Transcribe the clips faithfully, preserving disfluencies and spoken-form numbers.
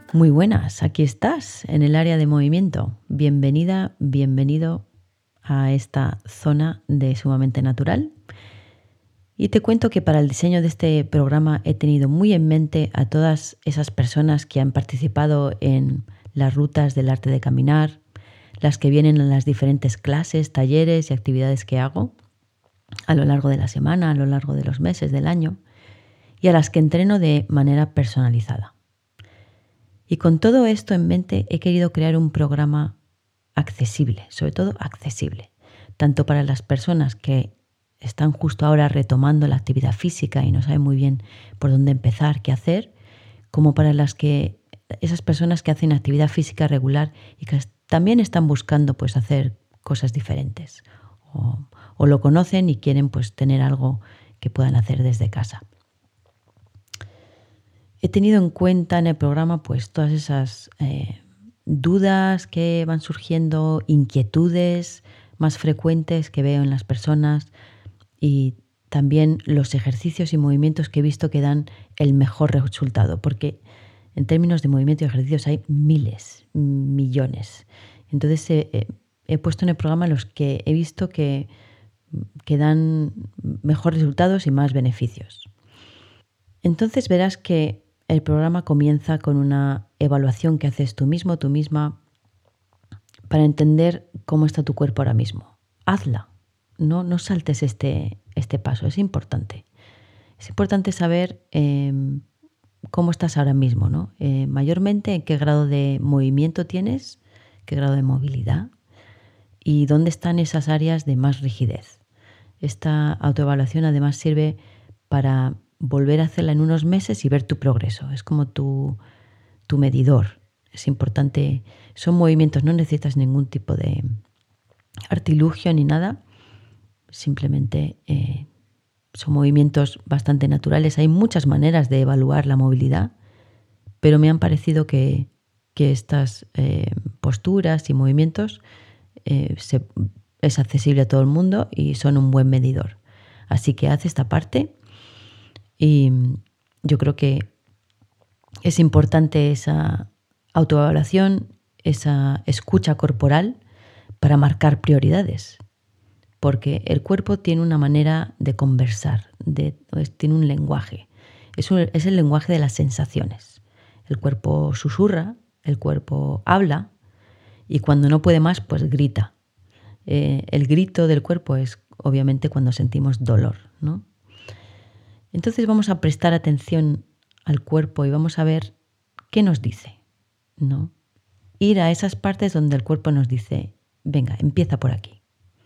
Muy buenas, aquí estás en el área de movimiento. Bienvenida, bienvenido a esta zona de Sumamente Natural. Y te cuento que para el diseño de este programa he tenido muy en mente a todas esas personas que han participado en las rutas del arte de caminar, las que vienen en las diferentes clases, talleres y actividades que hago a lo largo de la semana, a lo largo de los meses del año, y a las que entreno de manera personalizada. Y con todo esto en mente he querido crear un programa accesible, sobre todo accesible, tanto para las personas que están justo ahora retomando la actividad física y no saben muy bien por dónde empezar, qué hacer, como para las que esas personas que hacen actividad física regular y que también están buscando pues hacer cosas diferentes o, o lo conocen y quieren pues tener algo que puedan hacer desde casa. He tenido en cuenta en el programa pues todas esas eh, dudas que van surgiendo, inquietudes más frecuentes que veo en las personas y también los ejercicios y movimientos que he visto que dan el mejor resultado, porque en términos de movimiento y ejercicios hay miles, millones. Entonces eh, he puesto en el programa los que he visto que, que dan mejores resultados y más beneficios. Entonces verás que el programa comienza con una evaluación que haces tú mismo, tú misma, para entender cómo está tu cuerpo ahora mismo. Hazla, no, no saltes este, este paso, es importante. Es importante saber eh, cómo estás ahora mismo, ¿no? Eh, mayormente en qué grado de movimiento tienes, qué grado de movilidad y dónde están esas áreas de más rigidez. Esta autoevaluación además sirve para volver a hacerla en unos meses y ver tu progreso. Es como tu, tu medidor. Es importante. Son movimientos, no necesitas ningún tipo de artilugio ni nada. Simplemente eh, son movimientos bastante naturales. Hay muchas maneras de evaluar la movilidad, pero me han parecido que, que estas eh, posturas y movimientos eh, se, es accesible a todo el mundo y son un buen medidor. Así que haz esta parte. Y yo creo que es importante esa autoevaluación, esa escucha corporal para marcar prioridades, porque el cuerpo tiene una manera de conversar, de, tiene un lenguaje, es, un, es el lenguaje de las sensaciones. El cuerpo susurra, el cuerpo habla y cuando no puede más, pues grita. Eh, el grito del cuerpo es obviamente cuando sentimos dolor, ¿no? Entonces vamos a prestar atención al cuerpo y vamos a ver qué nos dice, ¿no? Ir a esas partes donde el cuerpo nos dice, venga, empieza por aquí.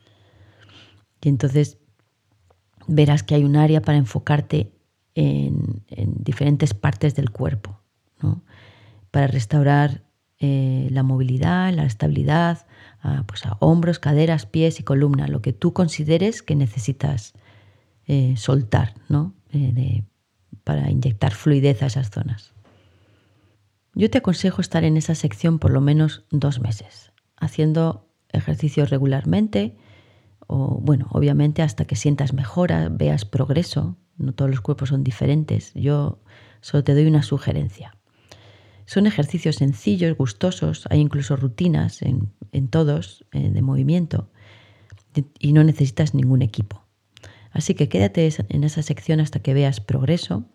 Y entonces verás que hay un área para enfocarte en, en diferentes partes del cuerpo, ¿no? Para restaurar eh, la movilidad, la estabilidad, a, pues a hombros, caderas, pies y columna, lo que tú consideres que necesitas eh, soltar, ¿no? Eh, de, para inyectar fluidez a esas zonas. Yo te aconsejo estar en esa sección por lo menos dos meses, haciendo ejercicios regularmente o, bueno, obviamente hasta que sientas mejora, veas progreso. No todos los cuerpos son diferentes. Yo solo te doy una sugerencia. Son ejercicios sencillos, gustosos, hay incluso rutinas en, en todos eh, de movimiento y no necesitas ningún equipo. Así que quédate en esa sección hasta que veas progreso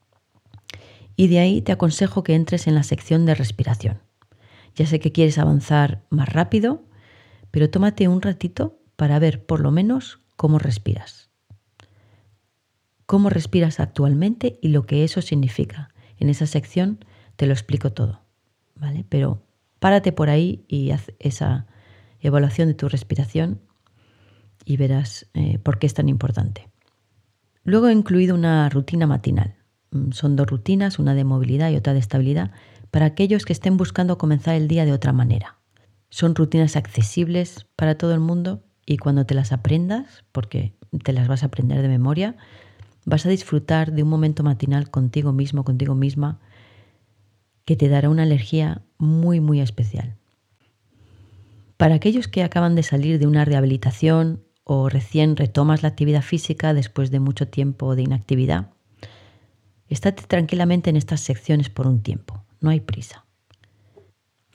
y de ahí te aconsejo que entres en la sección de respiración. Ya sé que quieres avanzar más rápido, pero tómate un ratito para ver por lo menos cómo respiras. Cómo respiras actualmente y lo que eso significa. En esa sección te lo explico todo, ¿vale? Pero párate por ahí y haz esa evaluación de tu respiración y verás eh, por qué es tan importante. Luego he incluido una rutina matinal. Son dos rutinas, una de movilidad y otra de estabilidad, para aquellos que estén buscando comenzar el día de otra manera. Son rutinas accesibles para todo el mundo y cuando te las aprendas, porque te las vas a aprender de memoria, vas a disfrutar de un momento matinal contigo mismo, contigo misma, que te dará una energía muy, muy especial. Para aquellos que acaban de salir de una rehabilitación o recién retomas la actividad física después de mucho tiempo de inactividad, estate tranquilamente en estas secciones por un tiempo, no hay prisa.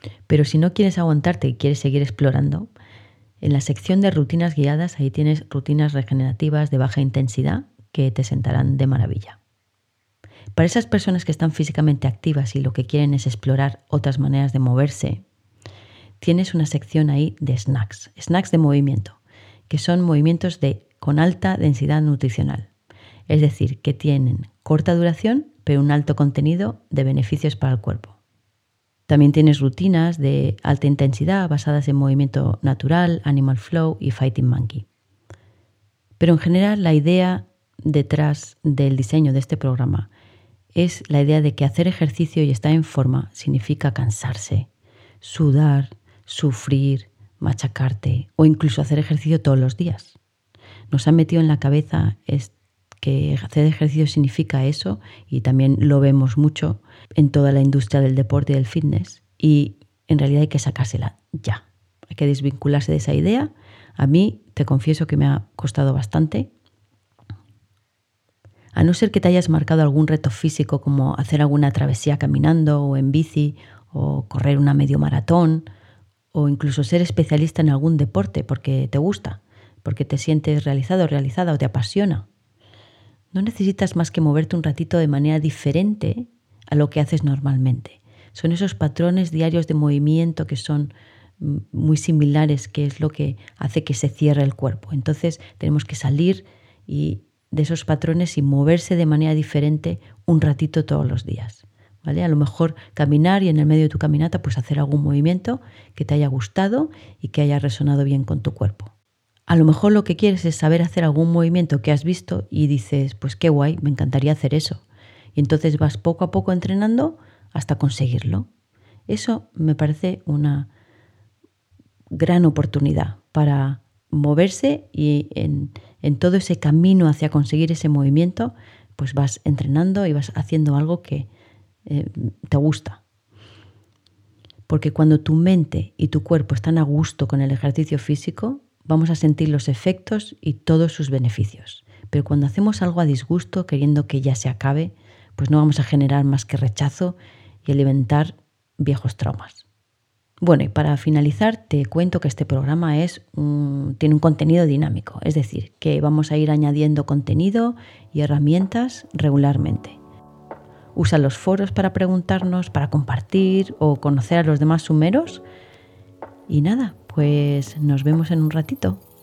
Pero si no quieres aguantarte y quieres seguir explorando, en la sección de rutinas guiadas ahí tienes rutinas regenerativas de baja intensidad que te sentarán de maravilla. Para esas personas que están físicamente activas y lo que quieren es explorar otras maneras de moverse, tienes una sección ahí de snacks, snacks de movimiento, que son movimientos de, con alta densidad nutricional. Es decir, que tienen corta duración, pero un alto contenido de beneficios para el cuerpo. También tienes rutinas de alta intensidad basadas en movimiento natural, animal flow y fighting monkey. Pero en general la idea detrás del diseño de este programa es la idea de que hacer ejercicio y estar en forma significa cansarse, sudar, sufrir, machacarte o incluso hacer ejercicio todos los días. Nos han metido en la cabeza es que hacer ejercicio significa eso y también lo vemos mucho en toda la industria del deporte y del fitness y en realidad hay que sacársela ya. Hay que desvincularse de esa idea. A mí te confieso que me ha costado bastante. A no ser que te hayas marcado algún reto físico como hacer alguna travesía caminando o en bici o correr una medio maratón o incluso ser especialista en algún deporte porque te gusta, porque te sientes realizado o realizada o te apasiona. No necesitas más que moverte un ratito de manera diferente a lo que haces normalmente. Son esos patrones diarios de movimiento que son muy similares, que es lo que hace que se cierre el cuerpo. Entonces tenemos que salir y de esos patrones y moverse de manera diferente un ratito todos los días, ¿vale? A lo mejor caminar y en el medio de tu caminata pues hacer algún movimiento que te haya gustado y que haya resonado bien con tu cuerpo. A lo mejor lo que quieres es saber hacer algún movimiento que has visto y dices, pues qué guay, me encantaría hacer eso. Y entonces vas poco a poco entrenando hasta conseguirlo. Eso me parece una gran oportunidad para moverse y en, en todo ese camino hacia conseguir ese movimiento, pues vas entrenando y vas haciendo algo que eh, te gusta. Porque cuando tu mente y tu cuerpo están a gusto con el ejercicio físico, vamos a sentir los efectos y todos sus beneficios. Pero cuando hacemos algo a disgusto, queriendo que ya se acabe, pues no vamos a generar más que rechazo y alimentar viejos traumas. Bueno, y para finalizar te cuento que este programa es un, tiene un contenido dinámico, es decir, que vamos a ir añadiendo contenido y herramientas regularmente. Usa los foros para preguntarnos, para compartir o conocer a los demás sumeros. Y nada, pues nos vemos en un ratito.